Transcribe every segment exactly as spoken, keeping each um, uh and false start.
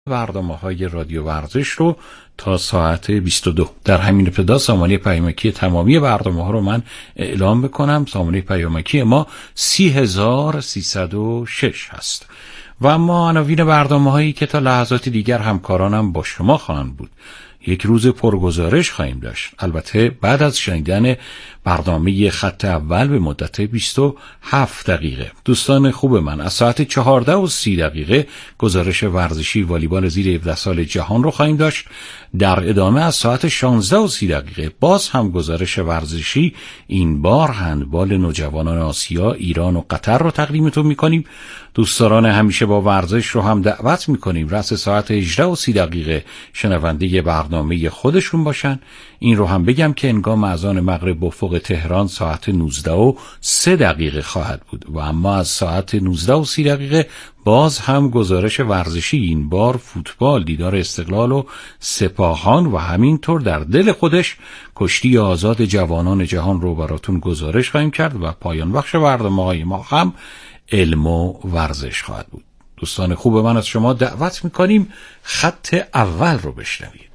برنامه‌های رادیو ورزش رو تا ساعت بیست و دو. در همین ابتدا سامانه پیامکی تمامی برنامه‌ها رو من اعلام بکنم. سامانه پیامکی ما سی هزار و سیصد و شش هست و اما عناوین برنامه‌هایی که تا لحظات دیگر همکارانم با شما خواهند بود. یک روز پرگزارش خواهیم داشت، البته بعد از شنیدن برنامه خط اول به مدت بیست و هفت دقیقه. دوستان خوب من، از ساعت چهارده و سی دقیقه گزارش ورزشی والیبال زیر هفده سال جهان رو خواهیم داشت. در ادامه از ساعت شانزده و سی دقیقه باز هم گزارش ورزشی، این بار هندبال نوجوانان آسیا، ایران و قطر رو تقدیمتون میکنیم. دوستان همیشه با ورزش رو هم دعوت میکنیم رأس ساعت هجده و سی دقیقه شنونده برنامه خودشون باشن. این رو هم بگم که هنگام اذان مغرب به افق تهران ساعت نوزده و سه دقیقه خواهد بود و اما از ساعت نوزده و سی دقیقه باز هم گزارش ورزشی، این بار فوتبال، دیدار استقلال و سپاهان و همینطور در دل خودش کشتی آزاد جوانان جهان رو براتون گزارش خواهیم کرد و پایان بخش برنامه‌های ما هم علم و ورزش خواهد بود. دوستان خوب من، از شما دعوت میکنیم خط اول رو بشنوید.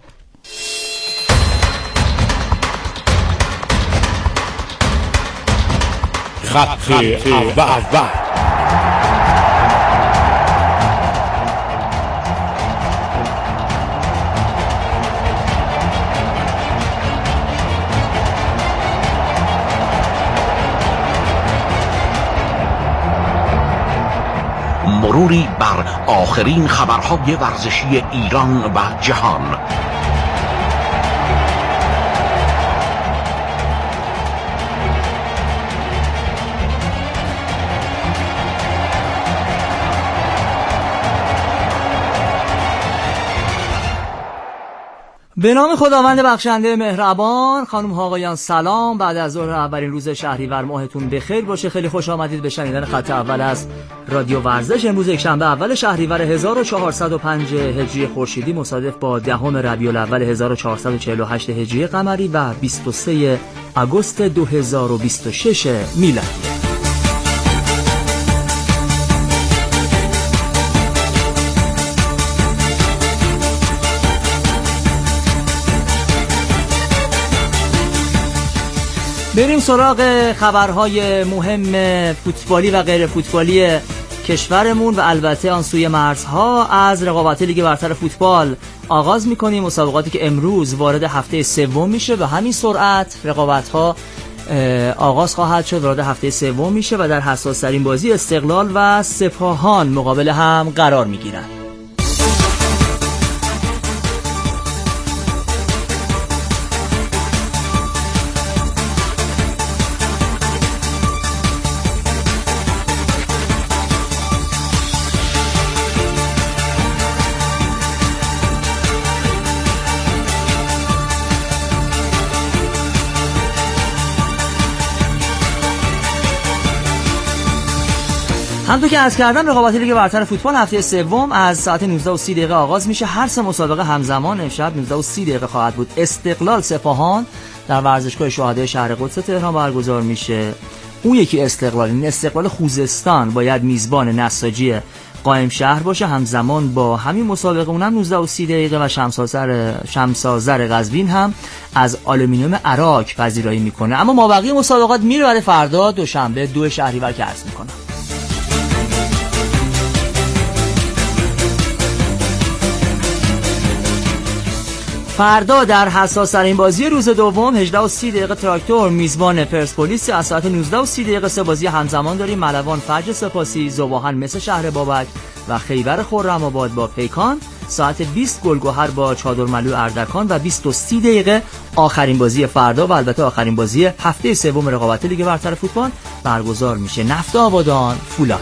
خط اول. مروری بر آخرین خبرهای ورزشی ایران و جهان. به نام خداوند بخشنده مهربان. خانم ها آقایان سلام. بعد از ظهر اولین روز شهریور ماهتون بخیر باشه. خیلی خوش آمدید به شنیدن خط اول از رادیو ورزش. امروز یک شنبه اول شهریور هزار و چهارصد و پنج هجری خورشیدی مصادف با دهم ربیع الاول هزار و چهارصد و چهل و هشت هجری قمری و بیست و سه آگوست دو هزار و بیست و شش میلادی. بریم سراغ خبرهای مهم فوتبالی و غیر فوتبالی کشورمون و البته آن سوی مرزها. از رقابت لیگ برتر فوتبال آغاز میکنیم، مسابقاتی که امروز وارد هفته سوم میشه و همین سرعت رقابت‌ها آغاز خواهد شد، وارد هفته سوم میشه و در حساس‌ترین بازی استقلال و سپاهان مقابل هم قرار میگیرن. همونطور که عرض کردم رقابت لیگ برتر فوتبال هفته سوم از ساعت نوزده و سی دقیقه آغاز میشه. هر سه مسابقه همزمان امشب نوزده و سی دقیقه خواهد بود. استقلال سپاهان در ورزشگاه شهدای شهر قدس تهران برگزار میشه. اون یکی استقلال، این استقلال خوزستان باید میزبان نساجی قائم شهر باشه. همزمان با همین مسابقه اونم نوزده و سی دقیقه و شمسازر شمسازر قزوین هم از آلومینیوم عراق پذیرایی میکنه. اما مابقی مسابقات میره برای فردا دوشنبه دو شهریور که عرض میکنم. فردا در حساس‌ترین بازی روز دوم هجده و سی دقیقه تراکتور میزبان پرسپولیس. از ساعت نوزده و سی دقیقه سه بازی همزمان داریم. ملوان فجر سپاسی، ذوباهن مس شهر بابک و خیبر خرم‌آباد با پیکان. ساعت بیست گلگهر با چادرملو اردکان و بیست و سی دقیقه آخرین بازی فردا و البته آخرین بازی هفته سوم رقابت لیگ برتر فوتبال برگزار میشه. نفت آبادان فولاد.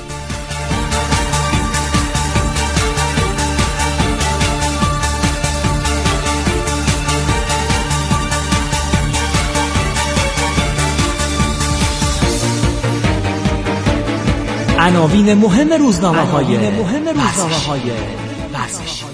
عناوین مهم روزنامه‌های مهم روزنامه‌های ورزشی.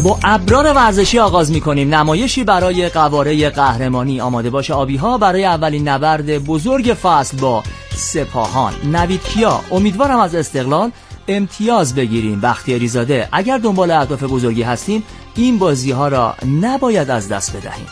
با ابرار ورزشی آغاز می‌کنیم. نمایشی برای قواره قهرمانی. آماده باش آبی‌ها برای اولین نبرد بزرگ فصل با سپاهان. نوید کیا: امیدوارم از استقلال امتیاز بگیریم. بختیاری زاده: اگر دنبال اهداف بزرگی هستیم این بازی‌ها را نباید از دست بدهیم.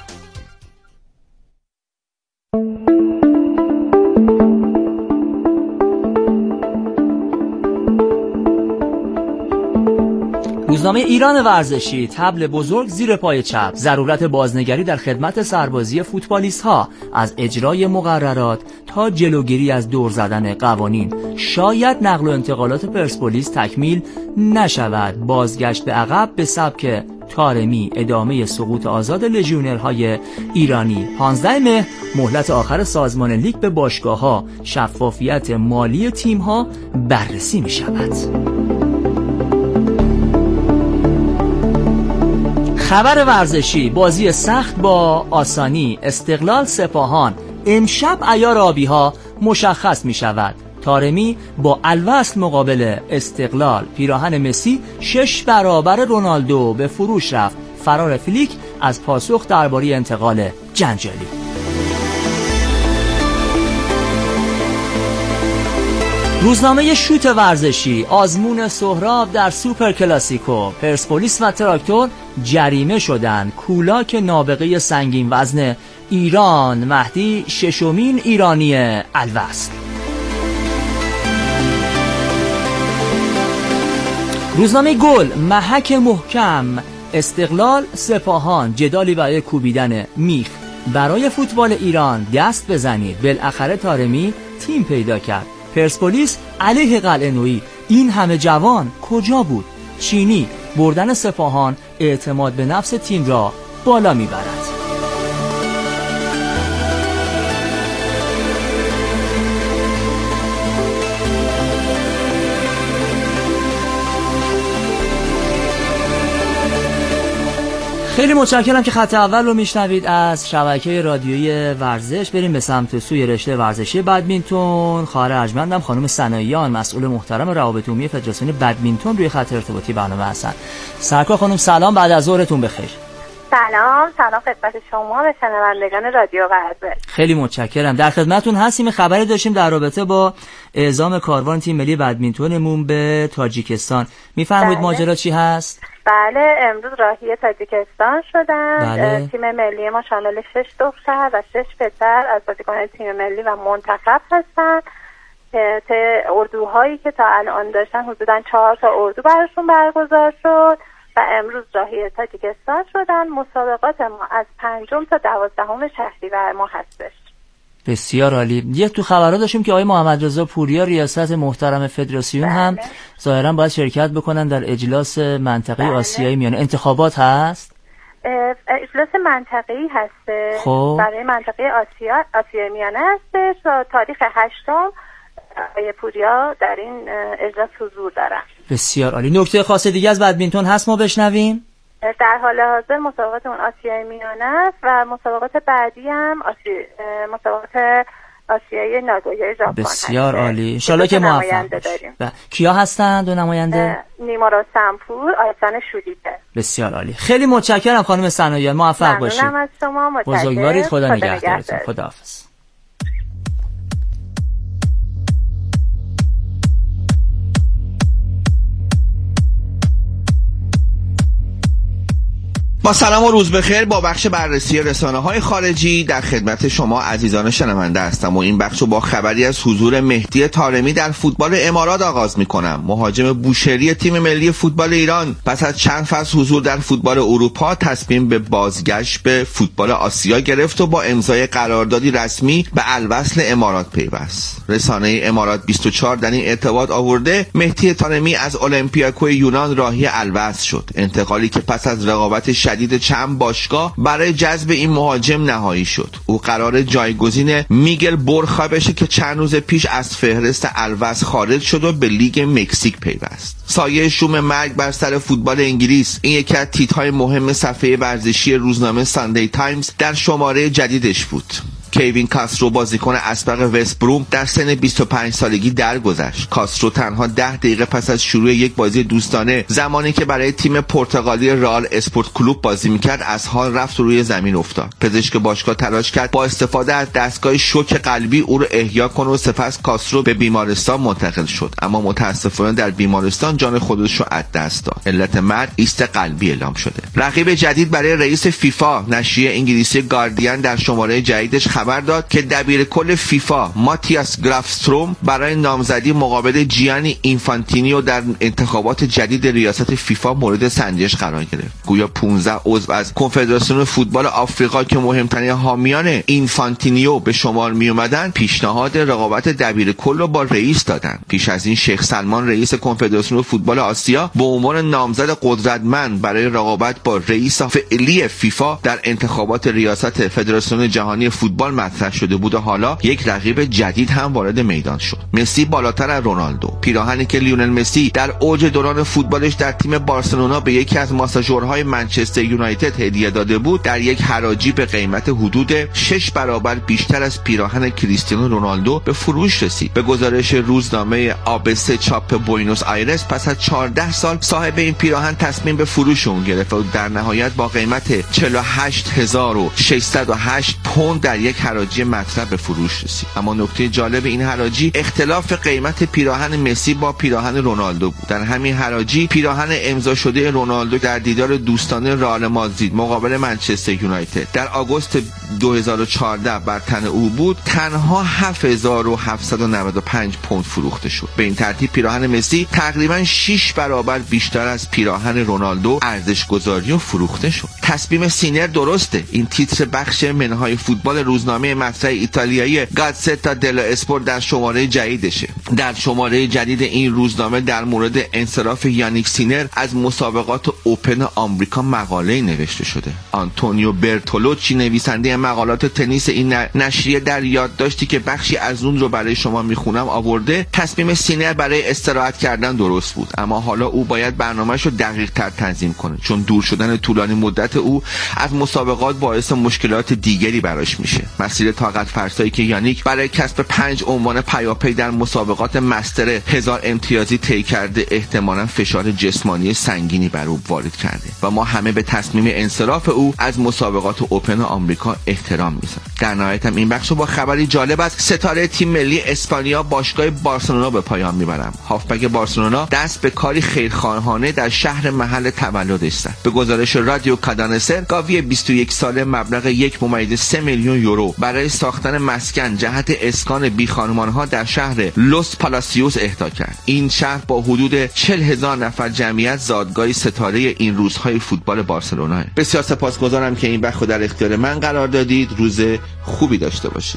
روزنامه ایران ورزشی: طبل بزرگ زیر پای چپ، ضرورت بازنگری در خدمت سربازی فوتبالیست ها از اجرای مقررات تا جلوگیری از دور زدن قوانین. شاید نقل و انتقالات پرسپولیس تکمیل نشود. بازگشت به عقب به سبک طارمی، ادامه سقوط آزاد لژیونرهای ایرانی. پانزده مهر مهلت آخر سازمان لیگ به باشگاه ها، شفافیت مالی تیم ها بررسی می شود. خبر ورزشی: بازی سخت با آسانی، استقلال سپاهان. امشب عیار آبی‌ها مشخص می شود. طارمی با الوصل مقابل استقلال. پیراهن مسی شش برابر رونالدو به فروش رفت. فرار فلیک از پاسخ درباره انتقال جنجالی. روزنامه شوت ورزشی: آزمون سهراب در سوپر کلاسیکو. پرسپولیس و تراکتور جریمه شدند. کولاک نابغه سنگین وزن ایران. مهدی ششمین ایرانی الوصل. روزنامه گل: محک محکم، استقلال سپاهان. جدالی برای کوبیدن میخ. برای فوتبال ایران دست بزنید، بالاخره طارمی تیم پیدا کرد. پرسپولیس علیه قلعه‌نویی. این همه جوان کجا بود؟ چینی: بردن سپاهان اعتماد به نفس تیم را بالا میبرد. خیلی متشکرم که خط اول رو میشنوید از شبکه رادیویی ورزش. بریم به سمت سوی رشته ورزشی بدمینتون. خواهر ارجمندم خانم سناییان، مسئول محترم روابط عمومی فدراسیون بدمینتون، روی خط ارتباطی برنامه هستن. سرکار خانم سلام، بعد از ظهرتون بخیر. سلام سلام خدمت شما و شنوندگان رادیو ورزش. خیلی متشکرم. در خدمتتون هستیم. خبری داشتیم در رابطه با اعزام کاروان تیم ملی بدمینتونمون به تاجیکستان. میفرمایید ماجرا چی هست؟ بله، امروز راهی تاجیکستان شدن. بله. تیم ملی ما شامل شش دختر و شش پسر از بازیکنان تیم ملی و منتخب هستن. اردوهایی که تا الان داشتن حدوداً چهار تا اردو براشون برگزار شد و امروز راهی تاجیکستان شدن. مسابقات ما از پنجم تا دوازدهم شهریور ما هستش. بسیار عالی. یه تو خبرها داشتیم که آقای محمد رضا پوریا ریاست محترم فدراسیون بله. هم ظاهرا باید شرکت بکنن در اجلاس منطقه بله. آسیایی میانه. انتخابات هست؟ اجلاس منطقه‌ای هست. خب. برای منطقه آسیا آسیای میانه هست. تاریخ هشتم آقای پوریا در این اجلاس حضور دارن. بسیار عالی. نکته خاص دیگه از بدمینتون هست ما بشنویم؟ در حال حاضر مسابقات اون آسیای میانه است و مسابقات بعدی هم آسی... مسابقات آسیای ناگویا ژاپن. بسیار عالی. ان شاءالله که موفق باشیم. کیا هستن دو نماینده؟ نیما سمپور، آیسان شودیده. بسیار عالی. خیلی متشکرم خانم سناییان، موفق باشید. ممنونم از شما. متشکرم. بزرگوارید. خدا نگهدارتون. خداحافظ. با سلام و روز بخیر. با بخش بررسی رسانه‌های خارجی در خدمت شما عزیزان شنونده هستم و این بخش رو با خبری از حضور مهدی طارمی در فوتبال امارات آغاز می‌کنم. مهاجم بوشهری تیم ملی فوتبال ایران پس از چند فصل حضور در فوتبال اروپا تصمیم به بازگشت به فوتبال آسیا گرفت و با امضای قراردادی رسمی به الوصل امارات پیوست. رسانه امارات بیست و چهار در این ارتباط آورده مهدی طارمی از اولمپیاکو یونان راهی الوصل شد. انتقالی که پس از رقابت شدید چند باشگاه برای جذب این مهاجم نهایی شد. او قرار جایگزین میگل بورخا بشه که چند روز پیش از فهرست الوصل خارج شد و به لیگ مکزیک پیوست. سایه شوم مرگ بر سر فوتبال انگلیس، این یکی از تیترهای مهم صفحه ورزشی روزنامه ساندی تایمز در شماره جدیدش بود. کوین کاسترو بازیکن اسبق وست بروم در سن بیست و پنج سالگی درگذشت. کاسترو تنها ده دقیقه پس از شروع یک بازی دوستانه زمانی که برای تیم پرتغالی رئال اسپورت کلوب بازی میکرد از حال رفت و روی زمین افتاد. پزشک باشگاه تلاش کرد با استفاده از دستگاه شوک قلبی او رو احیا کنه و سپس کاسترو به بیمارستان منتقل شد، اما متاسفانه در بیمارستان جان خودش رو از دست داد. علت مرگ ایست قلبی اعلام شده. رقیب جدید برای رئیس فیفا، نشریه انگلیسی گاردین در شماره جدیدش خبر داد که دبیر کل فیفا ماتیاس گرافستروم برای نامزدی مقابل جیانی اینفانتینیو در انتخابات جدید ریاست فیفا مورد سنجش قرار گرفت. گویا پانزده عضو از کنفدراسیون فوتبال آفریقا که مهمترین حامیان اینفانتینیو به شمار می اومدن پیشنهاد رقابت دبیر کل رو با رئیس دادن. پیش از این شیخ سلمان رئیس کنفدراسیون فوتبال آسیا به عنوان نامزد قدرتمند برای رقابت با رئیس فعلی فیفا در انتخابات ریاست فدراسیون جهانی فوتبال مطرح شده بود و حالا یک رقیب جدید هم وارد میدان شد. مسی بالاتر از رونالدو. پیراهنی که لیونل مسی در اوج دوران فوتبالش در تیم بارسلونا به یکی از ماساژورهای منچستر یونایتد هدیه داده بود، در یک حراجی به قیمت حدود شش برابر بیشتر از پیراهن کریستیانو رونالدو به فروش رسید. به گزارش روزنامه آبسه چاپ بوینوس آیرس پس از چهارده سال صاحب این پیراهن تصمیم به فروش اون گرفت و در نهایت با قیمت چهل و هشت هزار و ششصد و هشت پوند در یک حراجی مطرح به فروش رسید. اما نکته جالب این حراجی اختلاف قیمت پیراهن مسی با پیراهن رونالدو بود. در همین حراجی پیراهن امضا شده رونالدو در دیدار دوستانه رئال مادرید مقابل منچستر یونایتد در آگوست دو هزار و چهارده بر تن او بود، تنها هفت هزار و هفتصد و نود و پنج پوند فروخته شد. به این ترتیب پیراهن مسی تقریبا شش برابر بیشتر از پیراهن رونالدو ارزش گذاری و فروخته شد. تصمیم سینر درسته. این تیتر بخش منهای فوتبال روزنامه مطرح ایتالیایی گازتا دلا اسپورت در شماره جدیدشه. در شماره جدید این روزنامه در مورد انصراف یانیک سینر از مسابقات اوپن آمریکا مقاله نوشته شده. آنتونیو برتولوچی نویسنده مقالات تنیس این نشریه در یادداشتی که بخشی از اون رو برای شما میخونم آورده، تصمیم سینر برای استراحت کردن درست بود، اما حالا او باید برنامه‌شو دقیق تر تنظیم کنه، چون دور شدن طولانی مدت او از مسابقات باعث مشکلات دیگری براش میشه. مسیر طاقت فرسایی که یانیک برای کسب پنج عنوان پیاپی در مسابقات مستر هزار امتیازی طی کرده احتمالاً فشار جسمانی سنگینی بر او وارد کرده و ما همه به تصمیم انصراف او از مسابقات اوپن آمریکا احترام میذاریم. در نهایت هم این بخشو با خبری جالب از ستاره تیم ملی اسپانیا باشگاه بارسلونا به پایان میبرم. هافبک بارسلونا دست به کاری خیرخواهانه در شهر محل تولدش زد. به گزارش رادیو کادانسر، گاوی بیست و یک ساله مبلغ یک ممیز سه میلیون یورو برای ساختن مسکن جهت اسکان بی خانمانها در شهر لوس پالاسیوس اهدا کرد. این شهر با حدود چهل هزار نفر جمعیت زادگاه ستاره این روزهای فوتبال بارسلونا. بسیار سپاسگزارم که این بخو در اختیار من قرار دادید. روز خوبی داشته باشید.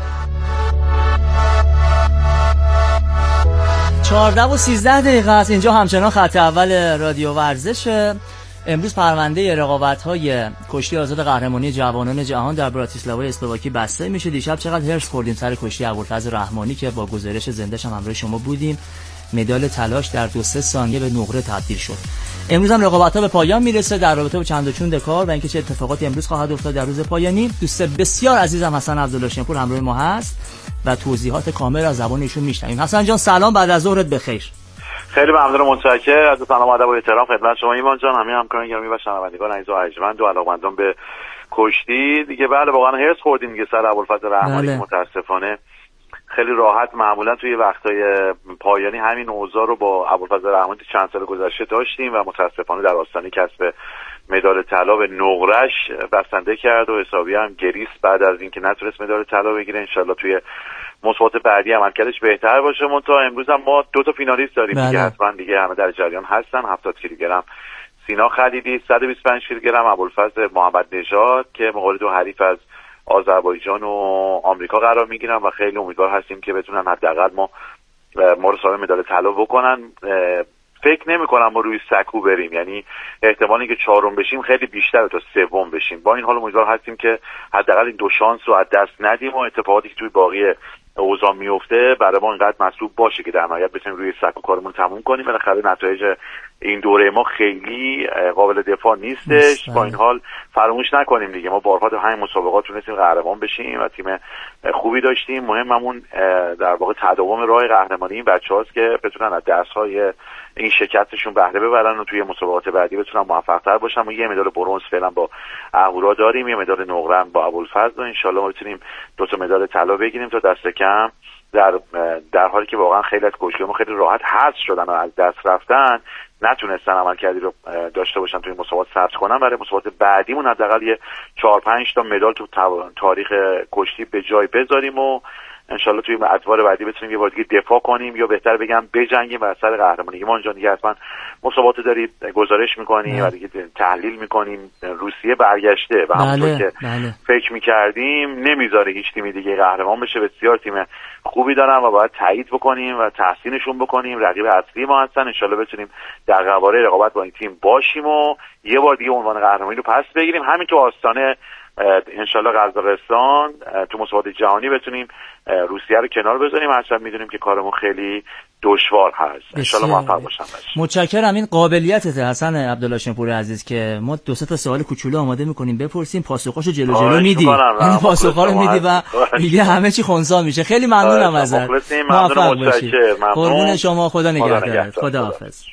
چهارده و سیزده دقیقه است. اینجا همچنان خط اول رادیو ورزش. امروز پرونده رقابت‌های کشتی آزاد قهرمانی جوانان جهان در براتیسلاوا اسلواکی بسته میشه. دیشب چقدر هرس خوردیم سر کشتی ابوالفضل رحمانی که با گزارش زنده‌ش هم همراه شما بودیم. مدال طلاش در دو سه ثانیه به نقره تبدیل شد. امروز هم رقابت‌ها به پایان میرسه در رابطه با چند و چون دکار و اینکه چه اتفاقاتی امروز خواهد افتاد در روز پایانی. دوست بسیار عزیزم حسن عبداللهشنپور همراه ما هست و توضیحات کامل از زبان ایشون میشنویم. حسن جان سلام، بعد از ظهرت بخیر. خیلی ممنونم، متشکرم. از سلام و ادب و احترام خدمت شما ایمان جان، همه همکاران گرامی و شنوندگان عزیز و ارجمند و علاقه‌مندان به کشتی دیگه. بله واقعا هرس خوردیم دیگه سر ابوالفضل رحمانی. بله. متاسفانه خیلی راحت معمولا توی وقتای پایانی همین اوضاع رو با ابوالفضل رحمانی چند سال گذشته داشتیم و متاسفانه در آستانه کسب مدال طلا به نقره‌اش بسنده کرد و حسابی هم گریست بعد از اینکه نتونست مدال طلا بگیره. انشالله توی مسابقات بعدی عملکردش بهتر باشه. منتها امروز هم ما دو تا فینالیست داریم. بله. دیگه حتما دیگه همه در جریان هستن. هفتاد کیلوگرم سینا خلیلی، صد و بیست و پنج کیلوگرم ابوالفضل محمد نژاد که مقابل دو حریف از آذربایجان و آمریکا قرار میگیرن و خیلی امیدوار هستیم که بتونن حداقل ما ما رو صاحب مدال طلا بکنن. فکر نمی کنم ما روی سکو بریم، یعنی احتمالی که چهارم بشیم خیلی بیشتره تا سوم بشیم. با این حال امیدوار هستیم که حداقل این دو شانس رو از دست ندیم و اتفاقاتی که توی باقی اوضاع میفته برای ما اینقدر مطلوب باشه که در نهایت بتونیم روی سک و کارمون تموم کنیم. بالاخره نتایج این دوره ما خیلی قابل دفاع نیستش. با این حال فراموش نکنیم دیگه ما بارها تو همین مسابقات تونستیم قهرمان بشیم و تیم خوبی داشتیم. مهممون در واقع تداوم راه قهرمانی این بچه‌هاست که بتونن از درس‌های این شکستشون بهره ببرن و توی مسابقات بعدی بتونن موفق‌تر باشن. ما یه مدال برنز فعلا با اهورا داریم، یه مدال نقره با ابوالفضل و ان شاءالله ما بتونیم دو تا مدال طلا بگیریم تا دست کم در در حالی که واقعا خیلی از کوچولو ما خیلی راحت حذف شدن و از دست رفتن نتونستن عملکردی رو داشته باشن توی مسابقات ثبت کنن. برای مسابقات بعدیمون حداقل یه چهار پنج تا مدال تو تاریخ کشتی به جای بذاریم و انشالله توی ادوار بعدی بتونیم یه بار دیگه دفاع کنیم یا بهتر بگم بجنگیم و از سر قهرمانی. ایمان جان دیگه حتما مسابقات دارید گزارش میکنیم و دیگه تحلیل میکنیم. روسیه برگشته و همونطور که بله. فکر میکردیم نمیذاره هیچ تیمی دیگه قهرمان بشه. بسیار تیم خوبی دارن و باید تایید بکنیم و تحسینشون بکنیم. رقیب اصلی ما هستن. انشالله بتونیم در قواره رقابت با این تیم باشیم و یه بار دیگه عنوان قهرمانی رو پس بگیریم. همین تو آستانه انشالله قزاقستان تو مسابقات جهانی بتونیم روسیه رو کنار بذاریم. هرچند میدونیم که کارمون خیلی دشوار هست. انشالله موفق باشم. متشکرم. این قابلیتت حسن عبدالله شنپوری عزیز که ما دو سه تا سوال کوچولو آماده میکنیم بپرسیم پاسخاشو جلو جلو میدی. این پاسخا رو میدی و دیگه همه چی خنثی میشه. خیلی ممنونم ازت. موفق باشی. قربون شما. خدا نگهدارت. خداحافظ.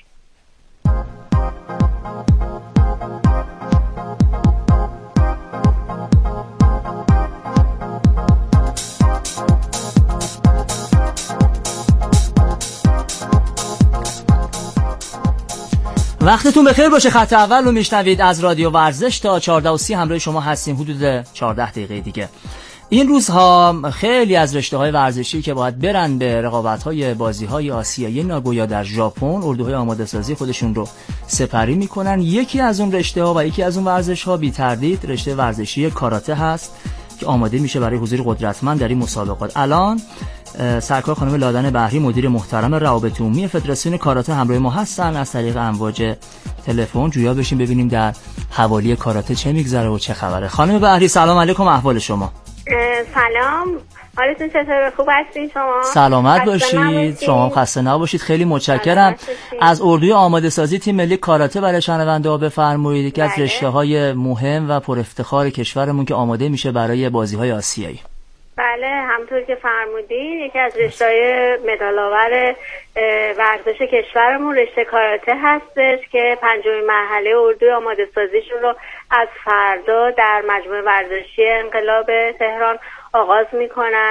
وقتتون بخیر باشه. خط اول رو میشنوید از رادیو ورزش. تا چهارده و سی همراه شما هستیم، حدود چهارده دقیقه دیگه. این روزها خیلی از رشته‌های ورزشی که باید برن به رقابت‌های بازی‌های آسیایی ناگویا در ژاپن، اردوهای آماده‌سازی خودشون رو سپری میکنن. یکی از اون رشته‌ها و یکی از اون ورزش‌ها بی تردید رشته ورزشی کاراته هست که آماده میشه برای حضور قدرتمند در این مسابقات. الان سرکار خانم لادن بحری مدیر محترم روابط عمومی فدراسیون کاراته همراه ما هستن. از طریق امواج تلفن جویا بشیم ببینیم در حوالی کاراته چه میگذره و چه خبره. خانم بحری سلام علیکم، احوال شما؟ سلام، حالتون چطوره؟ خوب هستین شما؟ سلامت باشید. شما خسته نباشید. خیلی متشکرم. از اردوی آماده سازی تیم ملی کاراته برای شنونده ها بفرمایید. یکی از رشته‌های مهم و پر افتخار کشورمون که آماده میشه برای بازی‌های آسیایی. بله، همونطور که فرمودین یکی از رشته‌های مدال‌آور ورزش کشورمون رشته کاراته هستش که پنجمین مرحله اردوی آماده سازیشون رو از فردا در مجموعه ورزشی انقلاب تهران آغاز میکنن.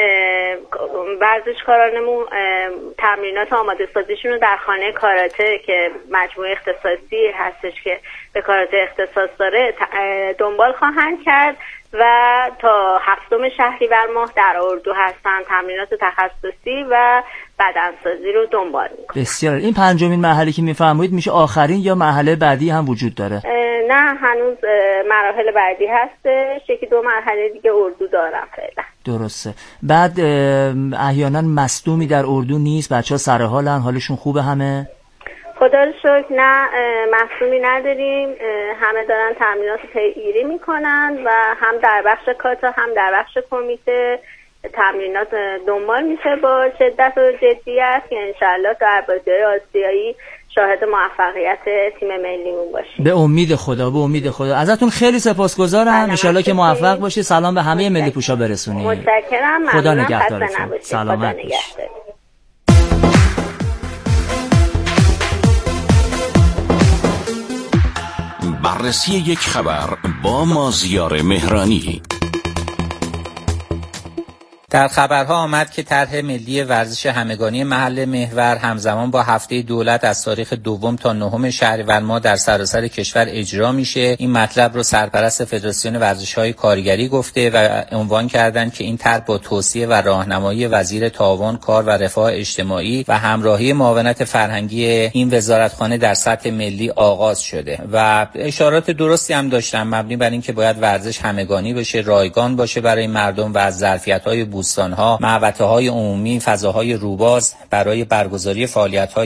ورزشکارانمون تمرینات آماده سازیشون رو در خانه کاراته که مجموعه اختصاصی هستش که به کاراته اختصاص داره دنبال خواهند کرد و تا هفتم شهریور ماه در اردو هستن. تمرینات تخصصی و بدنسازی رو دنبال میکنن. بسیار. این پنجمین مرحله که میفرمایید میشه آخرین یا مرحله بعدی هم وجود داره؟ نه، هنوز مراحل بعدی هستش. یکی دو مرحله دیگه اردو دارم فعلا. درسته. بعد احیانا مصدومی در اردو نیست؟ بچه‌ها سر حالن؟ حالشون خوبه همه؟ خدا رو شکر نه، مصدومی نداریم. همه دارن تمرینات پیگیری میکنن و هم در بخش کاتا هم در بخش کمیته تمرینات دنبال میشه با شدت و جدیت که انشالله در بازی‌های آسیایی شاهد موفقیت تیم ملیمون باشیم. به امید خدا، به امید خدا. ازتون خیلی سپاسگزارم. انشالله که موفق باشید. سلام به همه ملی پوشا برسونید. متشکرم. خدا نگهدارتون. سلامت باشید. بررسی یک خبر با مازیار مهرانی. در خبرها آمد که طرح ملی ورزش همگانی محل محور همزمان با هفته دولت از تاریخ دوم تا نهم شهریور ماه در سراسر کشور اجرا میشه. این مطلب رو سرپرست فدراسیون ورزش‌های کارگری گفته و عنوان کردند که این طرح با توصیه و راهنمایی وزیر تعاون، کار و رفاه اجتماعی و همراهی معاونت فرهنگی این وزارتخانه در سطح ملی آغاز شده و اشارات درستی هم داشتن مبنی بر اینکه باید ورزش همگانی بشه، رایگان باشه برای مردم و از ظرفیت‌های بوستان‌ها، محوطه‌های عمومی، فضاهای روباز برای برگزاری فعالیت‌های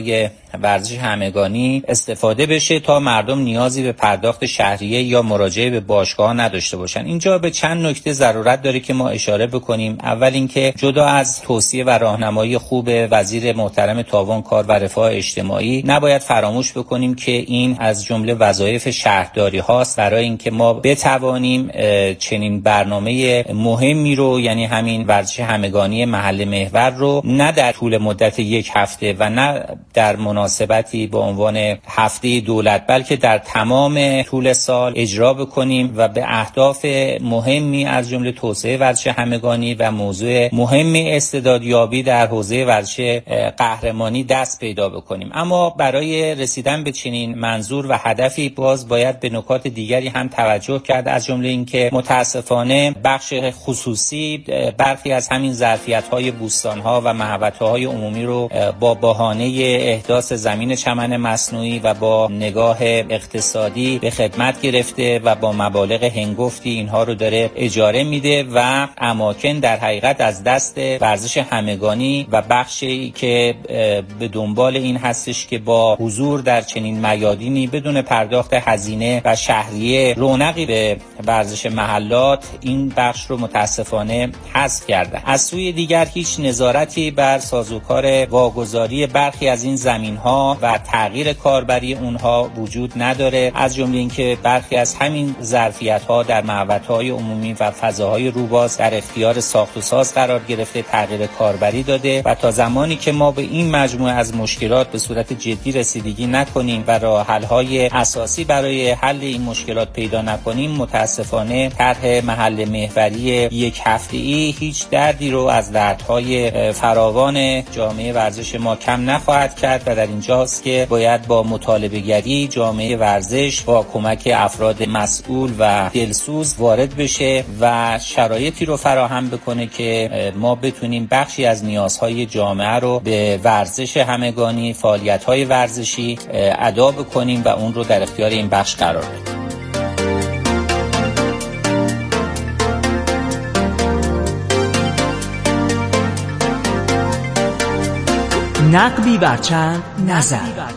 ورزش همگانی استفاده بشه تا مردم نیازی به پرداخت شهریه یا مراجعه به باشگاه نداشته باشن. اینجا به چند نکته ضرورت داره که ما اشاره بکنیم. اول اینکه جدا از توصیه و راهنمایی خوب وزیر محترم تعاون کار و رفاه اجتماعی، نباید فراموش بکنیم که این از جمله وظایف شهرداری هاست برای اینکه ما بتوانیم چنین برنامه مهمی رو، یعنی همین ورزش همگانی محل محور رو، نه در طول مدت یک هفته و نه در مناسبتی به عنوان هفته دولت، بلکه در تمام طول سال اجرا بکنیم و به اهداف مهمی از جمله توسعه ورزش همگانی و موضوع مهمی استعدادیابی در حوزه ورزش قهرمانی دست پیدا بکنیم. اما برای رسیدن به چنین منظور و هدفی باز باید به نکات دیگری هم توجه کرد، از جمله اینکه متاسفانه بخش خصوصی برخی از همین ظرفیت‌های بوستان‌ها و محوطه‌های عمومی رو با بهانه احداث زمین چمن مصنوعی و با نگاه اقتصادی به خدمت گرفته و با مبالغ هنگفتی اینها رو داره اجاره میده و اماکن در حقیقت از دست ورزش همگانی و بخشی که به دنبال این هستش که با حضور در چنین میادینی بدون پرداخت هزینه و شهریه رونقی به ورزش محلات، این بخش رو متاسفانه حذف کرده. از سوی دیگر هیچ نظارتی بر سازوکار واگذاری برخی از این زمین‌ها و تغییر کاربری اونها وجود نداره، از جمله اینکه برخی از همین ظرفیت‌ها در محوطه‌های عمومی و فضاهای روباز در اختیار ساخت و ساز قرار گرفته، تغییر کاربری داده و تا زمانی که ما به این مجموعه از مشکلات به صورت جدی رسیدگی نکنیم و راه حل‌های اساسی برای حل این مشکلات پیدا نکنیم، متاسفانه طرح محل محوری یک هفته‌ای هیچ دردی رو از دردهای فراوان جامعه ورزش ما کم نخواهد کرد و در اینجاست که باید با مطالبه گری جامعه ورزش با کمک افراد مسئول و دلسوز وارد بشه و شرایطی رو فراهم بکنه که ما بتونیم بخشی از نیازهای جامعه رو به ورزش همگانی، فعالیت‌های ورزشی ادا بکنیم و اون رو در اختیار این بخش قرار بدیم. نقبی بر چند نظر.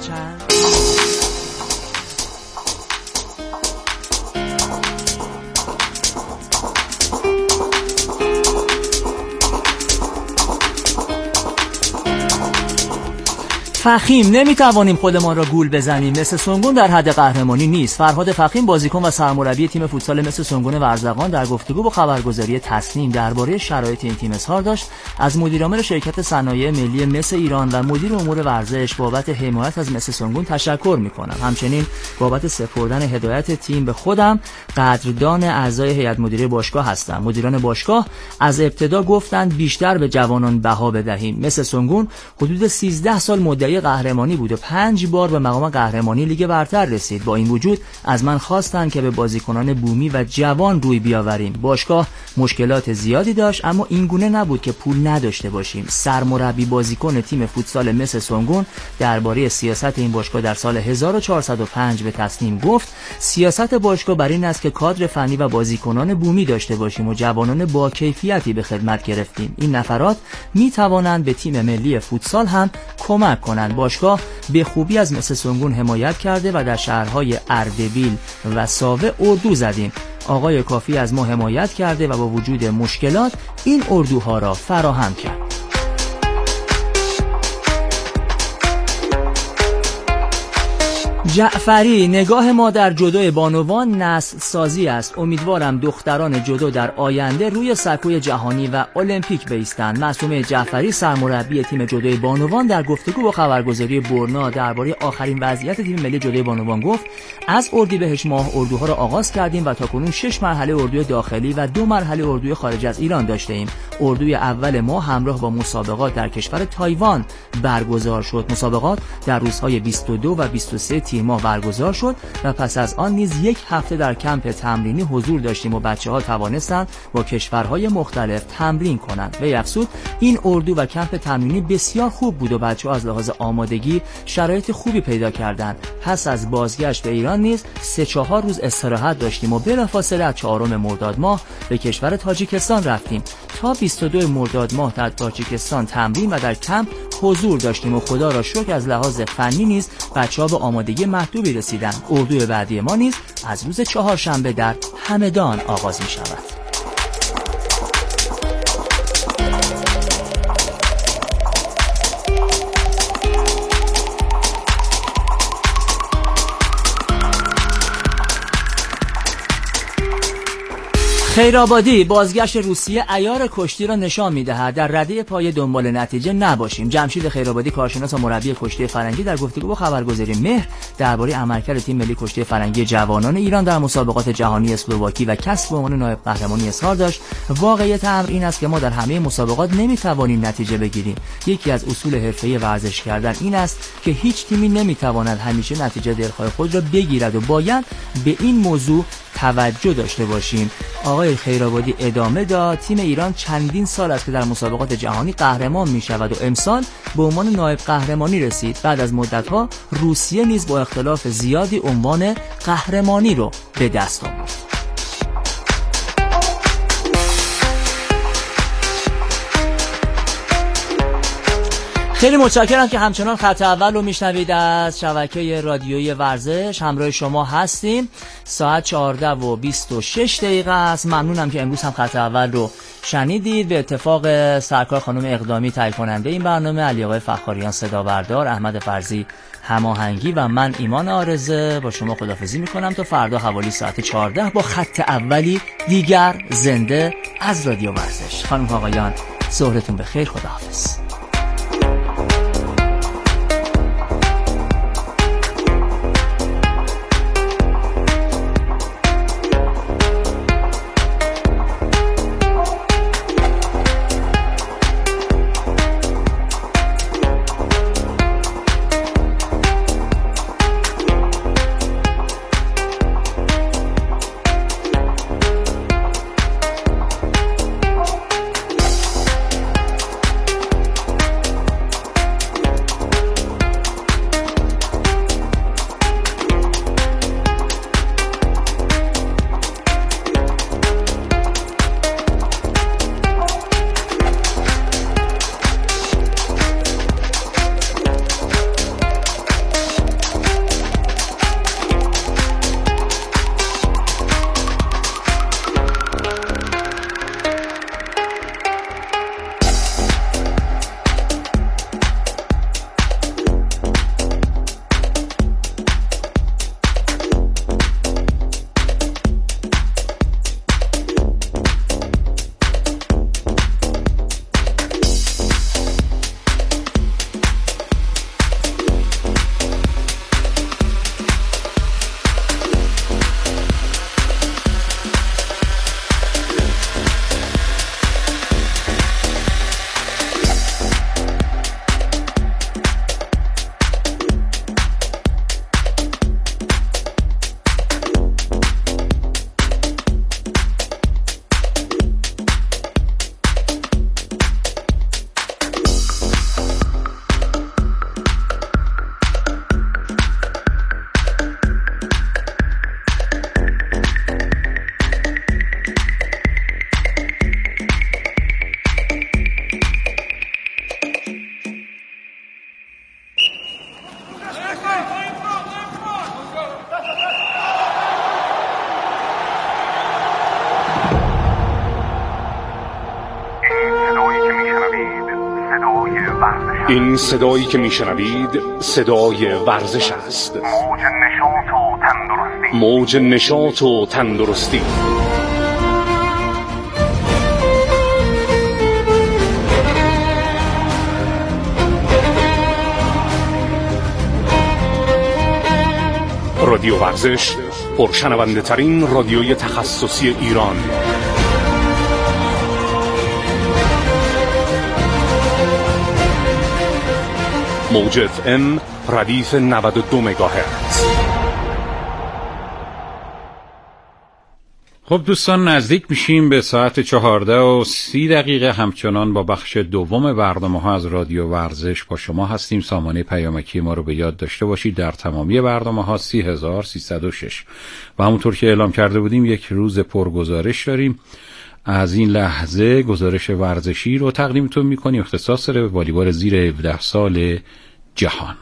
فخیم نمیتوانیم خودمان را گول بزنیم، مثل سنگون در حد قهرمانی نیست. فرهاد فخیم بازیکن و سرمربی تیم فوتسال مثل سنگون ورزقان در گفتگو با خبرگزاری تصنیم درباره شرایط این تیم اظهار داشت از مدیرعامل شرکت صنایع ملی مس ایران و مدیر امور ورزش بابت حمایت از مس سنگون تشکر میکنم. همچنین بابت سپردن هدایت تیم به خودم قدردان اعضای هیئت مدیره باشگاه هستم. مدیران باشگاه از ابتدا گفتند بیشتر به جوانان بها بدهیم. مس سنگون حدود سیزده سال مدعی قهرمانی بود و پنج بار به مقام قهرمانی لیگ برتر رسید. با این وجود از من خواستند که به بازیکنان بومی و جوان روی بیاوریم. باشگاه مشکلات زیادی داشت، اما این گونه نبود که پول نداشته باشیم. سرمربی بازیکن تیم فوتسال مس سنگون درباره سیاست این باشگاه در سال هزار و چهارصد و پنج به تصنیم گفت: سیاست باشگاه بر این است که کادر فنی و بازیکنان بومی داشته باشیم و جوانان با کیفیتی به خدمت گرفتیم. این نفرات می توانند به تیم ملی فوتسال هم کمک کنند. باشگاه به خوبی از مس سنگون حمایت کرده و در شهرهای اردبیل و ساوه اردو زدیم. آقای کافی از ما حمایت کرده و با وجود مشکلات این اردوها را فراهم کرد. جعفری: نگاه ما در جودو بانوان نسل سازی است. امیدوارم دختران جودو در آینده روی سکوی جهانی و المپیک بایستند. معصومه جعفری سرمربی تیم جودو بانوان در گفتگو با خبرگزاری برنا درباره آخرین وضعیت تیم ملی جودو بانوان گفت: از اردیبهشت ماه اردوها را آغاز کردیم و تاکنون شش مرحله اردوی داخلی و دو مرحله اردوی خارج از ایران داشته ایم. اردوی اول ما همراه با مسابقات در کشور تایوان برگزار شد. مسابقات در روزهای بیست و دو و بیست و سه تیر ماه برگزار شد و پس از آن نیز یک هفته در کمپ تمرینی حضور داشتیم و بچه‌ها توانستند با کشورهای مختلف تمرین کنند. به افزود این اردو و کمپ تمرینی بسیار خوب بود و بچه‌ها از لحاظ آمادگی شرایط خوبی پیدا کردند. پس از بازگشت به ایران نیز سه چهار روز استراحت داشتیم و بلافاصله از چهارم مرداد ماه به کشور تاجیکستان رفتیم. تا بیست و دو مرداد ماه در تاجیکستان تمرین و در کمپ حضور داشتیم و خدا را شکر از لحاظ فنی نیز بچه‌ها به آمادگی محدودی رسیدن. اردوی بعدی ما نیز از روز چهارشنبه در همدان آغاز می شود. خیرآبادی بازگشت روسیه عیار کشتی را نشان می‌دهد. در رده پای دنبال نتیجه نباشیم. جمشید خیرآبادی کارشناس و مربی کشتی فرنگی در گفتگو با خبرگزاری مهر درباره عملکرد تیم ملی کشتی فرنگی جوانان ایران در مسابقات جهانی اسلواکی و کسب عنوان نایب قهرمانی اظهار داشت. واقعیت امر این است که ما در همه مسابقات نمی‌توانیم نتیجه بگیریم. یکی از اصول حرفه‌ای ورزش کردن این است که هیچ تیمی نمی‌تواند همیشه نتیجه دلخواه خود را بگیرد و باید به این موضوع توجه داشته باشیم. آقای خیرآبادی ادامه داد تیم ایران چندین سال است که در مسابقات جهانی قهرمان می شود و امسال به عنوان نایب قهرمانی رسید. بعد از مدت‌ها روسیه نیز با اختلاف زیادی عنوان قهرمانی رو به دست آورد. خیلی متشکرم که همچنان خط اول رو میشنوید از شبکه رادیویی ورزش. همراه شما هستیم. ساعت چهارده و بیست و شش دقیقه است. ممنونم که امروز هم خط اول رو شنیدید. به اتفاق سرکار خانم اقدامی تهیه کننده این برنامه، علی آقای فخاریان صدا بردار، احمد فرزی هماهنگی و من ایمان عارضه با شما خداحافظی میکنم تا فردا حوالی ساعت چهارده با خط اولی دیگر زنده از رادیو ورزش. خانم و آقایان ظهرتون بخیر. خداحافظ. این صدایی که میشنوید صدای ورزش است. موج نشاط و تندرستی. رادیو ورزش، پرشنونده ترین رادیوی تخصصی ایران. موج اف ام ردیف نود و دو مگاهرتز. خب دوستان، نزدیک میشیم به ساعت چهارده و سی دقیقه. همچنان با بخش دوم برنامه ها از رادیو ورزش با شما هستیم. سامانه پیامکی ما رو به یاد داشته باشید. در تمامی برنامه ها سی هزار و سیصد و شش و همونطور که اعلام کرده بودیم یک روز پرگزارش داریم. از این لحظه گزارش ورزشی رو تقدیمتون میکنیم، اختصاص داره به والیبال زیر هفده سال جهان.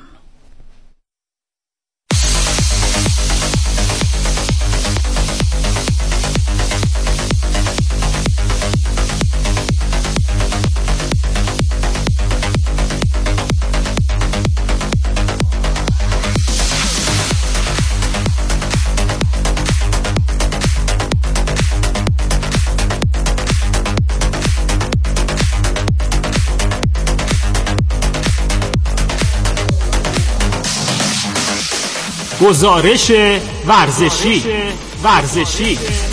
گزارش ورزشی ورزشی